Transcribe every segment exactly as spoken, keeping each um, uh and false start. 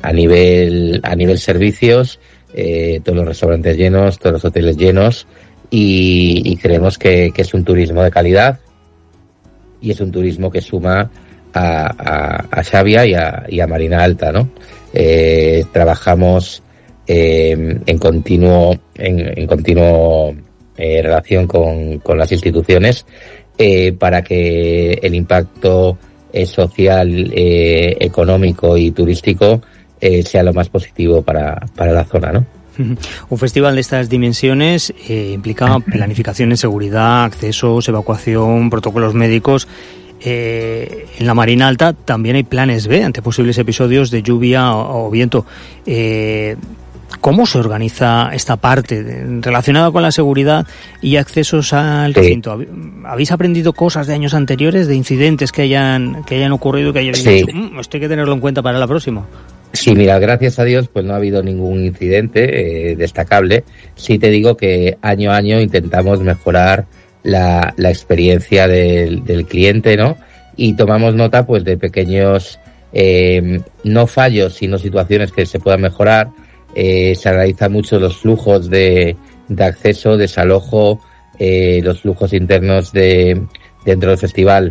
a nivel a nivel servicios, eh, todos los restaurantes llenos, todos los hoteles llenos, y, y creemos que, que es un turismo de calidad y es un turismo que suma a, a, a Xavia y a, y a Marina Alta, ¿no? Eh, trabajamos eh, en continuo en, en continuo eh, relación con, con las instituciones eh, para que el impacto eh, social, eh, económico y turístico eh, sea lo más positivo para, para la zona, ¿no? Un festival de estas dimensiones eh, implica planificación en seguridad, accesos, evacuación, protocolos médicos. Eh, en la Marina Alta también hay planes B ante posibles episodios de lluvia o, o viento. Eh, ¿Cómo se organiza esta parte de, relacionada con la seguridad y accesos al recinto? Sí. ¿Habéis aprendido cosas de años anteriores, de incidentes que hayan que hayan ocurrido, que hayáis sí. dicho, mmm, esto hay que tenerlo en cuenta para la próxima? Sí, mira, gracias a Dios pues no ha habido ningún incidente eh, destacable. Sí te digo que año a año intentamos mejorar la, la experiencia del, del cliente, ¿no? Y tomamos nota pues de pequeños, eh, no fallos, sino situaciones que se puedan mejorar. Eh, se analizan mucho los flujos de, de acceso, desalojo, eh, los flujos internos de dentro del festival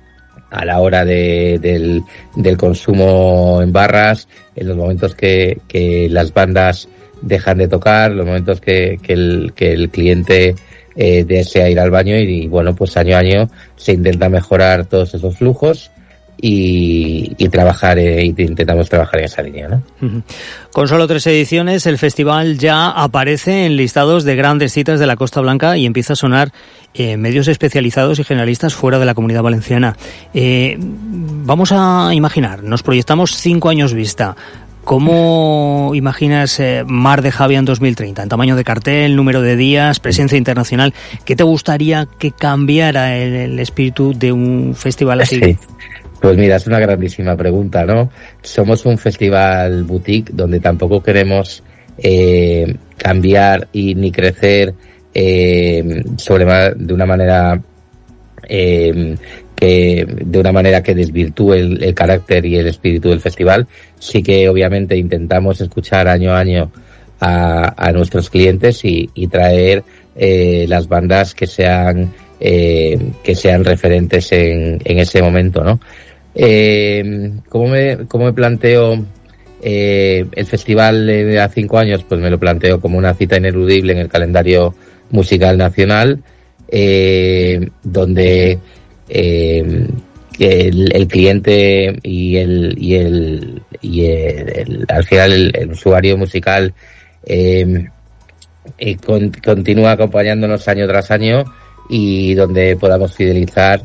a la hora de, del, del consumo en barras, en los momentos que, que las bandas dejan de tocar, los momentos que, que, el, que el cliente eh, desea ir al baño y, y bueno, pues año a año se intenta mejorar todos esos flujos y, y trabajar, eh, y intentamos trabajar en esa línea, ¿no? Uh-huh. Con solo tres ediciones, el festival ya aparece en listados de grandes citas de la Costa Blanca y empieza a sonar eh, medios especializados y generalistas fuera de la Comunidad Valenciana. Eh, vamos a imaginar, nos proyectamos cinco años vista. ¿Cómo imaginas eh, Mar de Xavia en dos mil treinta? En tamaño de cartel, número de días, presencia internacional. ¿Qué te gustaría que cambiara el, el espíritu de un festival así? Sí. Pues mira, es una grandísima pregunta, ¿no? Somos un festival boutique donde tampoco queremos eh, cambiar y ni crecer eh, sobre de una manera eh, que de una manera que desvirtúe el, el carácter y el espíritu del festival. Sí que obviamente intentamos escuchar año a año a, a nuestros clientes y, y traer eh, las bandas que sean eh, que sean referentes en, en ese momento, ¿no? Eh, ¿cómo me, cómo me planteo eh, el festival de hace cinco años? Pues me lo planteo como una cita ineludible en el calendario musical nacional, eh, donde eh, el, el cliente y el y el y el, el al final el, el usuario musical eh, eh, con, continúa acompañándonos año tras año y donde podamos fidelizar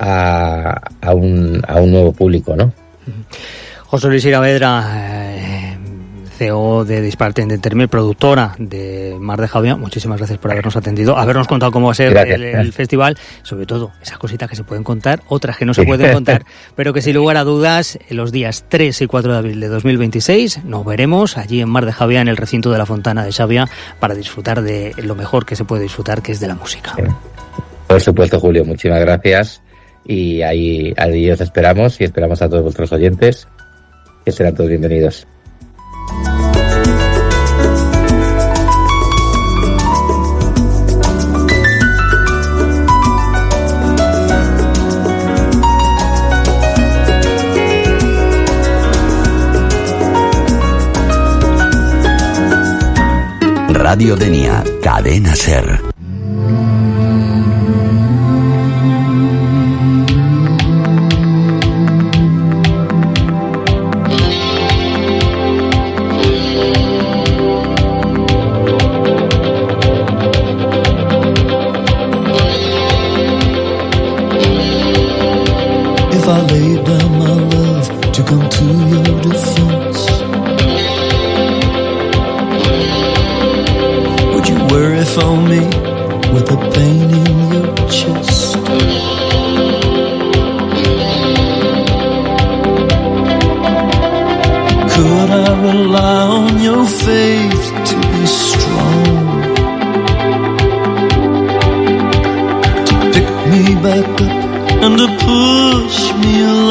A, a un a un nuevo público, ¿no? José Luis Saavedra, eh, C E O de Disparate Entertainment, productora de Mar de Xavia, muchísimas gracias por habernos atendido, habernos contado cómo va a ser el, el festival, sobre todo esas cositas que se pueden contar, otras que no se pueden contar, pero que sin lugar a dudas, en los días tres y cuatro de abril de dos mil veintiséis nos veremos allí en Mar de Xavia, en el recinto de la Fontana de Xavia, para disfrutar de lo mejor que se puede disfrutar, que es de la música. Por supuesto, Julio, muchísimas gracias. Y ahí, ahí os esperamos y esperamos a todos vuestros oyentes, que serán todos bienvenidos. Radio Denia, Cadena Ser. back up and to push me along.